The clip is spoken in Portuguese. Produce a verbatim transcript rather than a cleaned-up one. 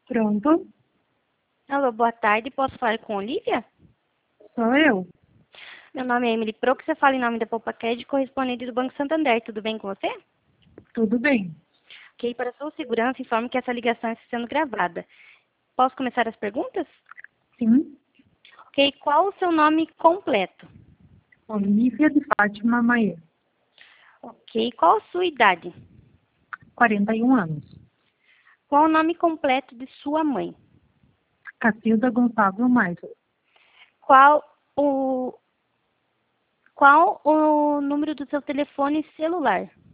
Pronto, Alô, boa tarde. Posso falar com Olivia? sou eu. Meu nome é Emily Pro, que você fala em nome da PoupaCred, correspondente do Banco Santander. Tudo bem com você? Tudo bem? Ok, para sua segurança, informo que essa ligação está sendo gravada. Posso começar as perguntas? Sim, Ok, qual o seu nome completo? Olivia de Fátima Maia, Ok, qual a sua idade? quarenta e um anos. Qual o nome completo de sua mãe? Cacilda Gonçalves Maia, Qual o, qual o número do seu telefone celular?